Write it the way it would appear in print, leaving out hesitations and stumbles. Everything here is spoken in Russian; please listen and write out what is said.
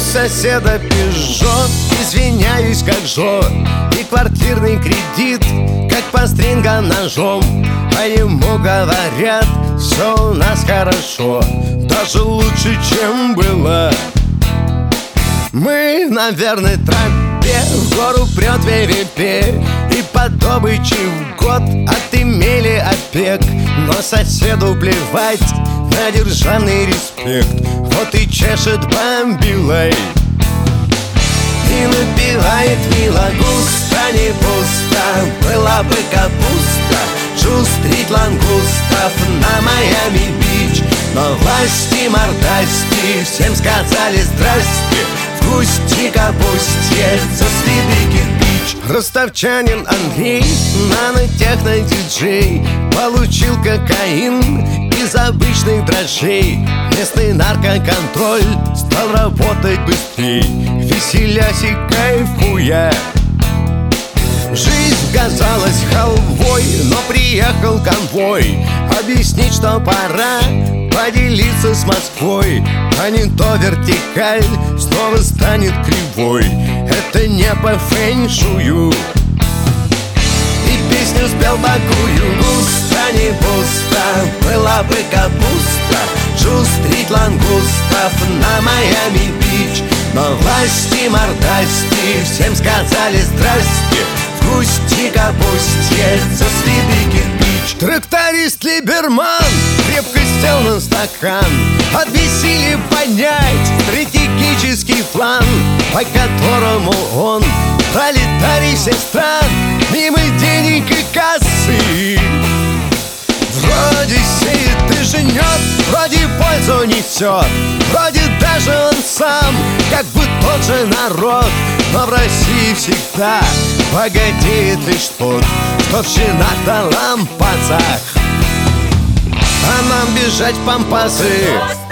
соседа Пежо, извиняюсь, как Жо. И квартирный кредит, как по стрингам ножом. А ему говорят, все у нас хорошо, даже лучше, чем было. Мы на верной тропе, в гору прет ВВП, и по добыче в год отымели опек. Но соседу плевать на державный респект, вот и чешет бомбилой и напевает мило густо, не пусто. Была бы капуста, шустрить лангустов на Майами-Бич. Но власти мордасти всем сказали здрасте, в густи капусте за следы кирпич. Ростовчанин Андрей, нанотехно-диджей, получил кокаин из обычных дрожжей. Местный наркоконтроль стал работать быстрей, веселясь и кайфуя. Жизнь казалась халвой, но приехал конвой объяснить, что пора поделиться с Москвой. А не то вертикаль снова станет кривой, это не по фэншую. И песню спел такую: густо, не пусто, была бы капуста, шустрить лангустов на Майами-Бич. Но власти мордасти всем сказали здрасте, в густи капусте за следы кирпич. Тракторист Либерман крепко сел на стакан, от веселья понять стратегический план, по которому он, пролетарий всех стран, мимо денег и кассы. Вроде сеет и женет, вроде пользу несет, вроде даже он сам, как бы тот же народ. Но в России всегда богатеет лишь тот, кто в чинах да лампасах. А нам бежать в пампасы